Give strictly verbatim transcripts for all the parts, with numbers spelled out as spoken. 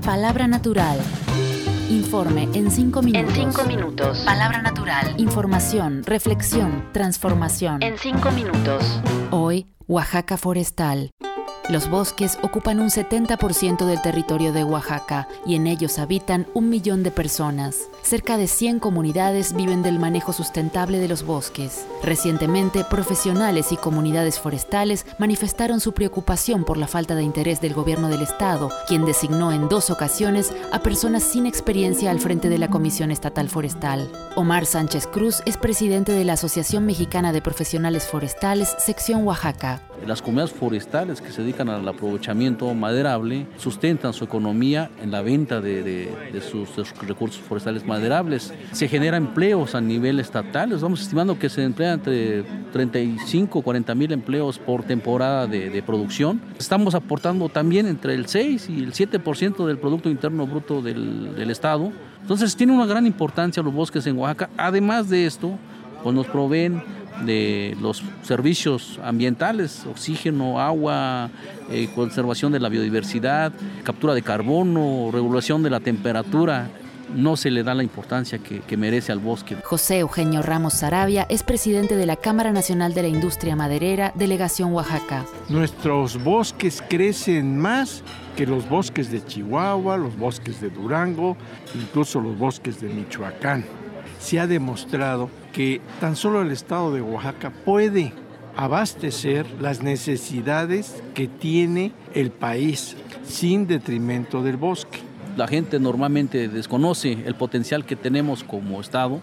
Palabra natural. Informe en cinco minutos. En cinco minutos. Palabra natural. Información, reflexión, transformación. En cinco minutos. Hoy, Oaxaca forestal. Los bosques ocupan un setenta por ciento del territorio de Oaxaca y en ellos habitan un millón de personas. Cerca de cien comunidades viven del manejo sustentable de los bosques. Recientemente, profesionales y comunidades forestales manifestaron su preocupación por la falta de interés del gobierno del estado, quien designó en dos ocasiones a personas sin experiencia al frente de la Comisión Estatal Forestal. Omar Sánchez Cruz es presidente de la Asociación Mexicana de Profesionales Forestales, sección Oaxaca. Las comunidades forestales que se dedican al aprovechamiento maderable sustentan su economía en la venta de, de, de, sus, de sus recursos forestales maderables. Se generan empleos a nivel estatal, estamos estimando que se emplean entre treinta y cinco, cuarenta mil empleos por temporada de, de producción. Estamos aportando también entre el seis y el siete por ciento del Producto Interno Bruto del, del Estado. Entonces tiene una gran importancia los bosques en Oaxaca. Además de esto, pues nos proveen de los servicios ambientales, oxígeno, agua, eh, conservación de la biodiversidad, captura de carbono, regulación de la temperatura. No se le da la importancia que, que merece al bosque. José Eugenio Ramos Sarabia es presidente de la Cámara Nacional de la Industria Maderera, Delegación Oaxaca. Nuestros bosques crecen más que los bosques de Chihuahua, los bosques de Durango, incluso los bosques de Michoacán. Se ha demostrado que tan solo el estado de Oaxaca puede abastecer las necesidades que tiene el país sin detrimento del bosque. La gente normalmente desconoce el potencial que tenemos como estado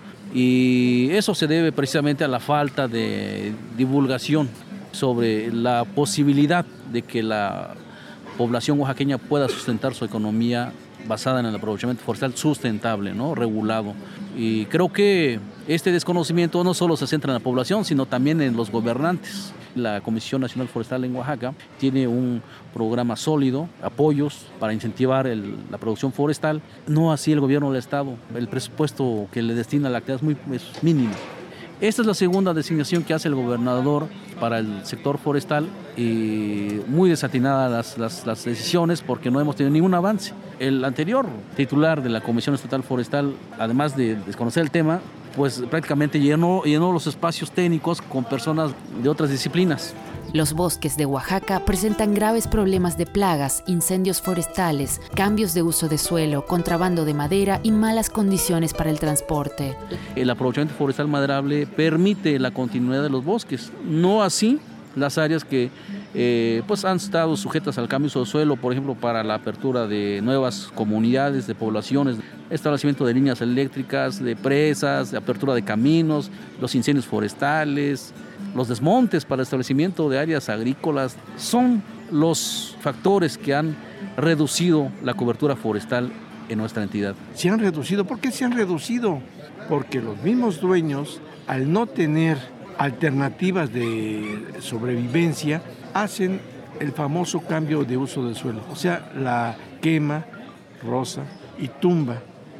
y eso se debe precisamente a la falta de divulgación sobre la posibilidad de que la población oaxaqueña pueda sustentar su economía basada en el aprovechamiento forestal sustentable, ¿no? Regulado. Y creo que este desconocimiento no solo se centra en la población, sino también en los gobernantes. La Comisión Nacional Forestal en Oaxaca tiene un programa sólido, apoyos para incentivar el, la producción forestal. No así el gobierno del estado. El presupuesto que le destina a la actividad es muy es mínimo. Esta es la segunda designación que hace el gobernador para el sector forestal y muy desatinadas las, las, las decisiones porque no hemos tenido ningún avance. El anterior titular de la Comisión Estatal Forestal, además de desconocer el tema, pues prácticamente llenó, llenó los espacios técnicos con personas de otras disciplinas. Los bosques de Oaxaca presentan graves problemas de plagas, incendios forestales, cambios de uso de suelo, contrabando de madera y malas condiciones para el transporte. El aprovechamiento forestal maderable permite la continuidad de los bosques, no así las áreas que eh, pues han estado sujetas al cambio de uso de suelo, por ejemplo, para la apertura de nuevas comunidades, de poblaciones, establecimiento de líneas eléctricas, de presas, de apertura de caminos, los incendios forestales, los desmontes para el establecimiento de áreas agrícolas. Son los factores que han reducido la cobertura forestal en nuestra entidad. Se han reducido. ¿Por qué se han reducido? Porque los mismos dueños, al no tener alternativas de sobrevivencia, hacen el famoso cambio de uso del suelo, o sea, la quema, roza y tumba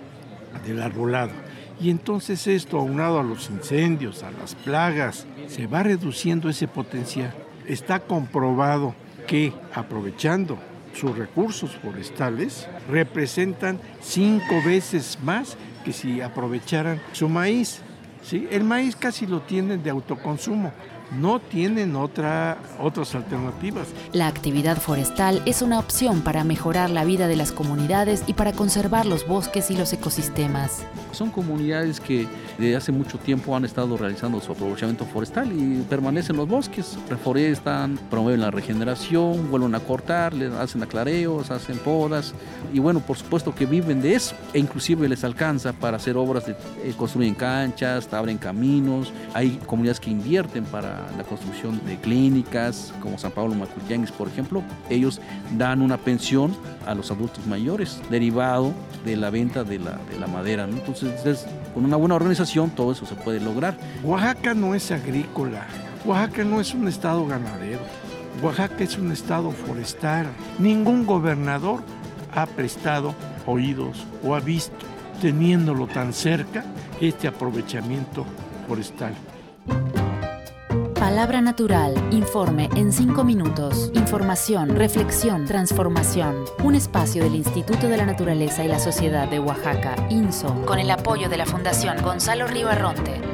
del arbolado. Y entonces esto, aunado a los incendios, a las plagas, se va reduciendo ese potencial. Está comprobado que aprovechando sus recursos forestales representan cinco veces más que si aprovecharan su maíz. ¿Sí? El maíz casi lo tienen de autoconsumo. No tienen otra, otras alternativas. La actividad forestal es una opción para mejorar la vida de las comunidades y para conservar los bosques y los ecosistemas. Son comunidades que desde hace mucho tiempo han estado realizando su aprovechamiento forestal y permanecen los bosques, reforestan, promueven la regeneración, vuelven a cortar, les hacen aclareos, hacen podas y bueno, por supuesto que viven de eso e inclusive les alcanza para hacer obras de eh, construyen canchas, abren caminos. Hay comunidades que invierten para la construcción de clínicas, como San Pablo Macuillanguis, por ejemplo. Ellos dan una pensión a los adultos mayores, derivado de la venta de la, de la madera, ¿no? Entonces, es, con una buena organización, todo eso se puede lograr. Oaxaca no es agrícola, Oaxaca no es un estado ganadero, Oaxaca es un estado forestal. Ningún gobernador ha prestado oídos o ha visto, teniéndolo tan cerca, este aprovechamiento forestal. Palabra Natural, informe en cinco minutos. Información, reflexión, transformación. Un espacio del Instituto de la Naturaleza y la Sociedad de Oaxaca, I N S O, con el apoyo de la Fundación Gonzalo Ribarronte.